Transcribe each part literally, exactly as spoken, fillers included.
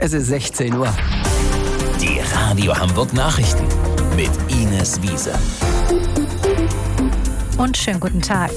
Es ist sechzehn Uhr. Die Radio Hamburg Nachrichten mit Ines Wiese. Und schönen guten Tag.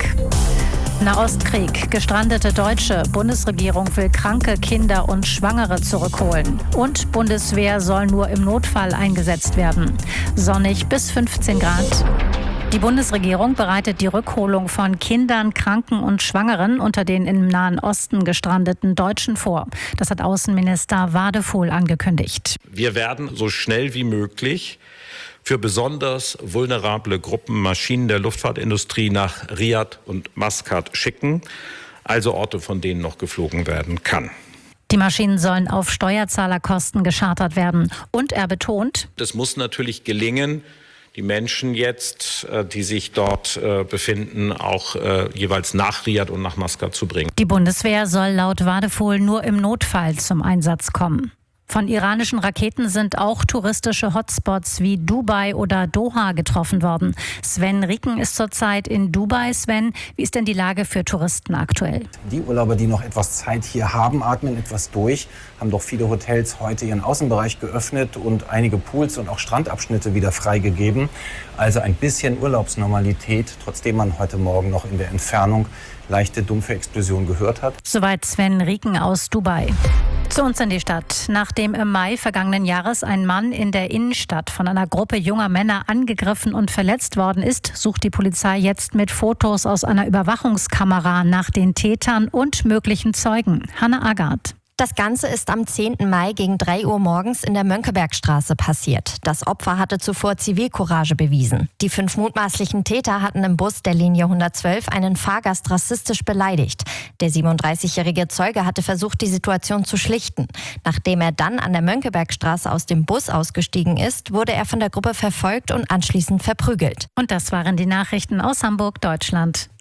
Nahostkrieg. Gestrandete Deutsche. Bundesregierung will kranke Kinder und Schwangere zurückholen. Und Bundeswehr soll nur im Notfall eingesetzt werden. Sonnig bis fünfzehn Grad. Die Bundesregierung bereitet die Rückholung von Kindern, Kranken und Schwangeren unter den im Nahen Osten gestrandeten Deutschen vor. Das hat Außenminister Wadefuhl angekündigt. Wir werden so schnell wie möglich für besonders vulnerable Gruppen Maschinen der Luftfahrtindustrie nach Riad und Maskat schicken, also Orte, von denen noch geflogen werden kann. Die Maschinen sollen auf Steuerzahlerkosten geschartert werden. Und er betont: Es muss natürlich gelingen, die Menschen jetzt, die sich dort befinden, auch jeweils nach Riad und nach Maskat zu bringen. Die Bundeswehr soll laut Wadefuhl nur im Notfall zum Einsatz kommen. Von iranischen Raketen sind auch touristische Hotspots wie Dubai oder Doha getroffen worden. Sven Rieken ist zurzeit in Dubai. Sven, wie ist denn die Lage für Touristen aktuell? Die Urlauber, die noch etwas Zeit hier haben, atmen etwas durch, haben doch viele Hotels heute ihren Außenbereich geöffnet und einige Pools und auch Strandabschnitte wieder freigegeben. Also ein bisschen Urlaubsnormalität, trotzdem man heute Morgen noch in der Entfernung leichte, dumpfe Explosionen gehört hat. Soweit Sven Rieken aus Dubai. Zu uns in die Stadt. Nachdem im Mai vergangenen Jahres ein Mann in der Innenstadt von einer Gruppe junger Männer angegriffen und verletzt worden ist, sucht die Polizei jetzt mit Fotos aus einer Überwachungskamera nach den Tätern und möglichen Zeugen. Hanne Agard. Das Ganze ist am zehnten Mai gegen drei Uhr morgens in der Mönckebergstraße passiert. Das Opfer hatte zuvor Zivilcourage bewiesen. Die fünf mutmaßlichen Täter hatten im Bus der Linie hundertzwölf einen Fahrgast rassistisch beleidigt. Der siebenunddreißigjährige Zeuge hatte versucht, die Situation zu schlichten. Nachdem er dann an der Mönckebergstraße aus dem Bus ausgestiegen ist, wurde er von der Gruppe verfolgt und anschließend verprügelt. Und das waren die Nachrichten aus Hamburg, Deutschland.